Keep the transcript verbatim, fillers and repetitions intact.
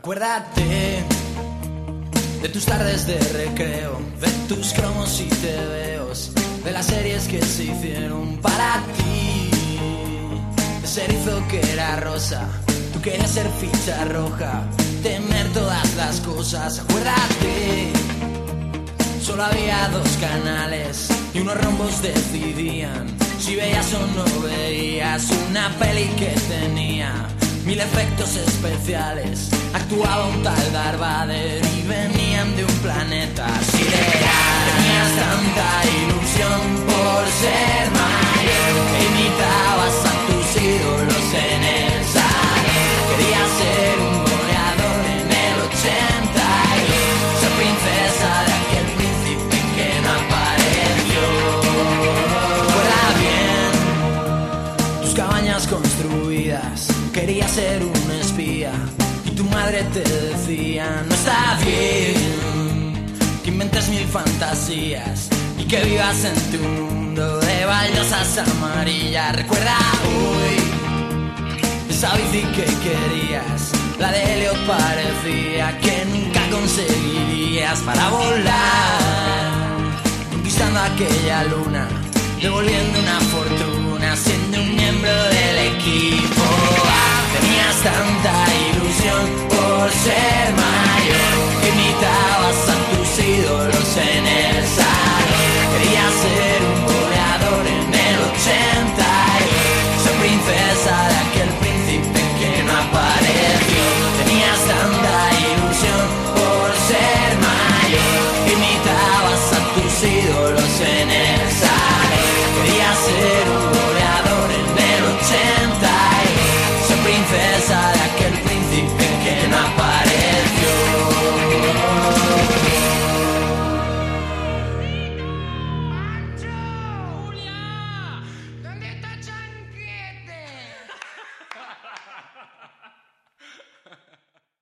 Acuérdate de tus tardes de recreo, de tus cromos y tebeos, de las series que se hicieron para ti. Ese erizo que era rosa, tú querías ser ficha roja, temer todas las cosas. Acuérdate, solo había dos canales y unos rombos decidían si veías o no veías una peli que tenía mil efectos especiales. Actuaba un tal Darth Vader y venían de un planeta sideral. Tenías tanta ilusión por ser mayor que imitabas a tus ídolos en el salón. Querías ser un goleador en el ochenta y dos, ser princesa de aquel príncipe que no apareció. Recuerda bien tus cabañas construidas, querías ser un espía y tu madre te decía: no está bien que inventes mil fantasías y que vivas en tu mundo de baldosas amarillas. Recuerda hoy esa bici que querías, la de Helio parecía que nunca conseguirías para volar, conquistando aquella luna, devolviendo una fortuna, siendo un miembro del equipo. Tenías tanta ilusión por ser más